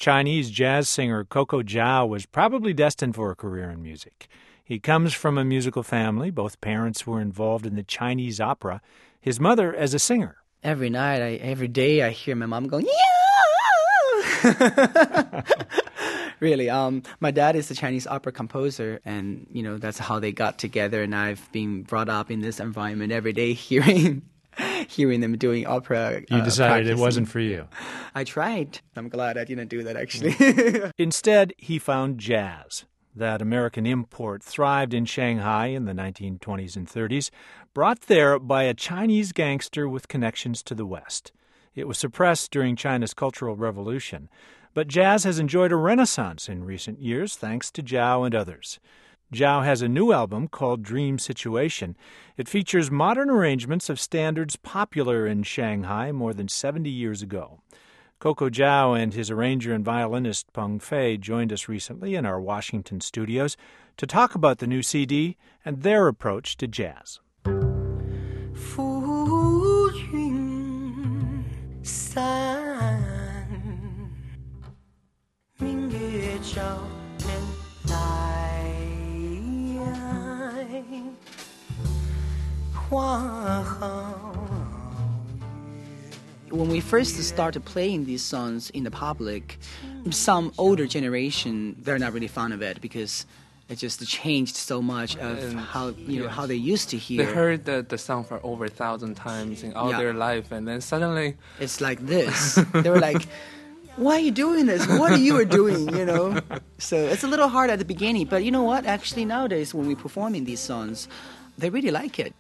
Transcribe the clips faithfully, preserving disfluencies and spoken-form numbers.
Chinese jazz singer Coco Zhao was probably destined for a career in music. He comes from a musical family. Both parents were involved in the Chinese opera, his mother as a singer. Every night, I, every day, I hear my mom going, yeah! Really, um, my dad is a Chinese opera composer, and, you know, that's how they got together, and I've been brought up in this environment every day hearing hearing them doing opera. You uh, decided practicing. It wasn't for you. I tried. I'm glad I didn't do that, actually. Instead, he found jazz. That American import thrived in Shanghai in the nineteen twenties and thirties, brought there by a Chinese gangster with connections to the West. It was suppressed during China's Cultural Revolution, but jazz has enjoyed a renaissance in recent years thanks to Zhao and others. Zhao has a new album called Dream Situation. It features modern arrangements of standards popular in Shanghai more than seventy years ago. Coco Zhao and his arranger and violinist Peng Fei joined us recently in our Washington studios to talk about the new C D and their approach to jazz. When we first started playing these songs in the public, some older generation, they're not really fond of it because it just changed so much of and, how you know yes. how they used to hear. They heard the, the song for over a thousand times in all yeah. their life, and then suddenly it's like this. They were like, "Why are you doing this? What are you doing?" You know. So it's a little hard at the beginning, but you know what? Actually, nowadays when we perform in these songs, they really like it.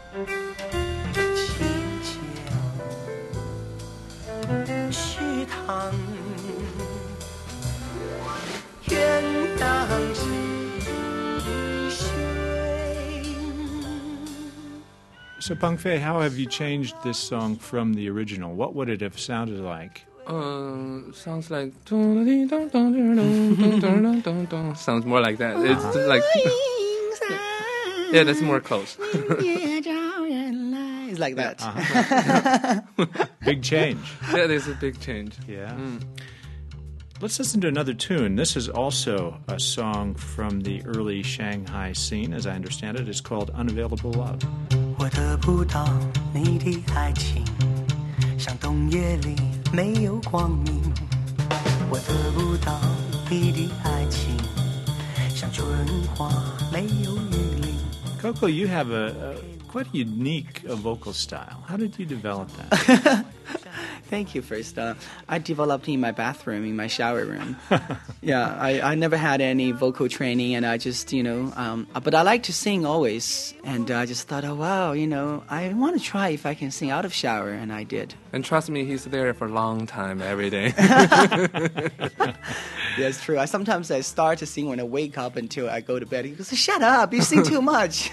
So, Peng Fei, how have you changed this song from the original? What would it have sounded like? Uh, sounds like sounds more like that. It's Uh-huh. like yeah, that's more close. It's like that. Uh-huh. Big change. That is a big change. Yeah. Mm. Let's listen to another tune. This is also a song from the early Shanghai scene, as I understand it. It's called Unavailable Love. 我得不到你的爱情，像冬夜里没有光明。我得不到你的爱情，像春花没有雨淋。 Coco, you have a, a quite a unique uh, vocal style. How did you develop that? Thank you first. Uh, I developed in my bathroom, in my shower room. yeah, I, I never had any vocal training, and I just, you know, um, but I like to sing always. And I just thought, oh, wow, you know, I want to try if I can sing out of shower, and I did. And trust me, he's there for a long time every day. That's true. I sometimes I start to sing when I wake up until I go to bed. He goes, shut up, you sing too much.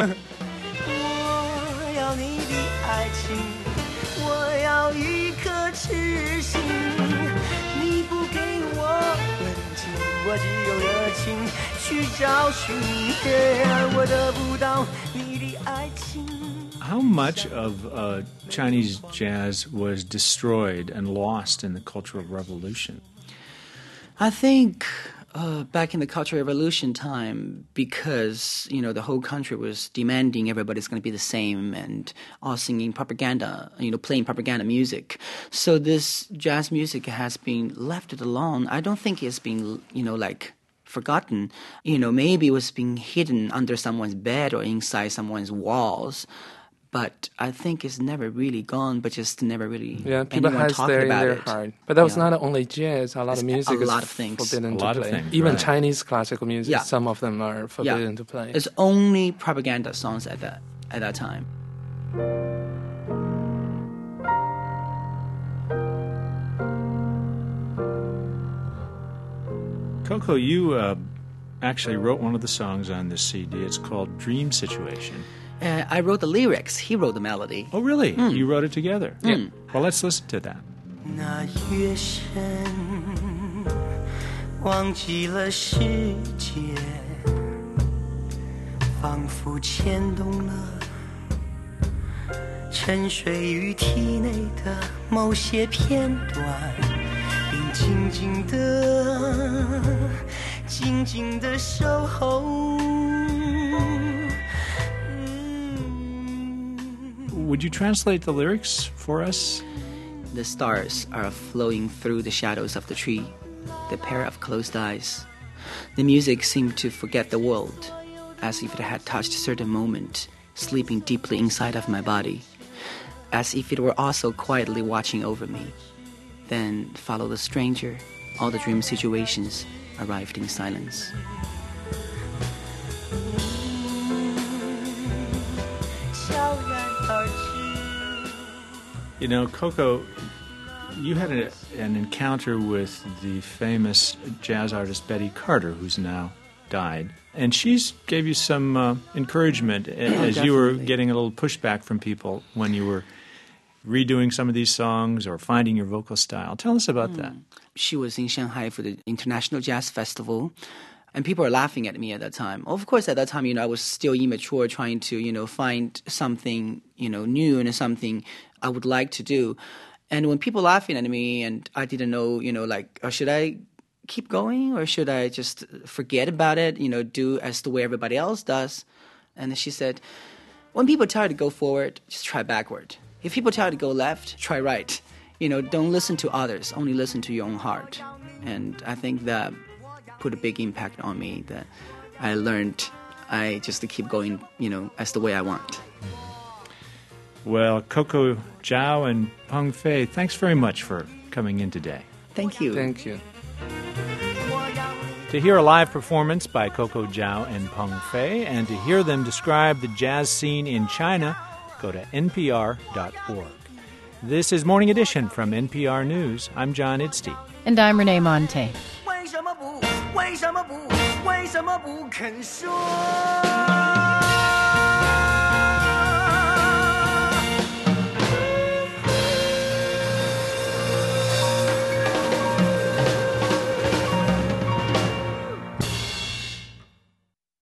我要你的爱情，我要一颗痴心。你不给我温情，我只有热情去找寻。我得不到你的爱情。 How much of uh, Chinese jazz was destroyed and lost in the Cultural Revolution? I think uh, back in the Cultural Revolution time, because, you know, the whole country was demanding everybody's going to be the same and all singing propaganda, you know, playing propaganda music. So this jazz music has been left alone. I don't think it's been, you know, like forgotten. You know, maybe it was being hidden under someone's bed or inside someone's walls. But I think it's never really gone, but just never really Yeah, people anyone has talking there in about their it. heart. But that was Yeah. not only jazz. A lot It's of a music lot is of things. forbidden A to lot of play. things, Even right. Chinese classical music, Yeah. some of them are forbidden Yeah. to play. It's only propaganda songs at that at that time. Coco, you uh, actually wrote one of the songs on this C D. It's called Dream Situation. Uh, I wrote the lyrics. He wrote the melody. Oh, really? You wrote it together? Mm. Well, let's listen to that. 那月深，忘记了世界，仿佛牵动了沉睡于体内的某些片段，并静静的静静的守候。 Would you translate the lyrics for us? The stars are flowing through the shadows of the tree, the pair of closed eyes. The music seemed to forget the world, as if it had touched a certain moment, sleeping deeply inside of my body, as if it were also quietly watching over me. Then follow the stranger, all the dream situations arrived in silence. You know, Coco, you had a, an encounter with the famous jazz artist Betty Carter, who's now died. And she's gave you some uh, encouragement as oh, you were getting a little pushback from people when you were redoing some of these songs or finding your vocal style. Tell us about mm. that. She was in Shanghai for the International Jazz Festival. And people were laughing at me at that time. Of course, at that time, you know, I was still immature, trying to, you know, find something, you know, new and something I would like to do. And when people laughing at me, and I didn't know, you know, like, oh, should I keep going or should I just forget about it? You know, do as the way everybody else does. And she said, when people tell you to go forward, just try backward. If people tell you to go left, try right. You know, don't listen to others. Only listen to your own heart. And I think that put a big impact on me, that I learned I just to keep going, you know, as the way I want. Well, Coco Zhao and Peng Fei, thanks very much for coming in today. Thank you. Thank you. To hear a live performance by Coco Zhao and Peng Fei, and to hear them describe the jazz scene in China, go to N P R dot org. This is Morning Edition from N P R News. I'm John Idstein. And I'm Renee Monte. 为什么不？为什么不？为什么不肯说？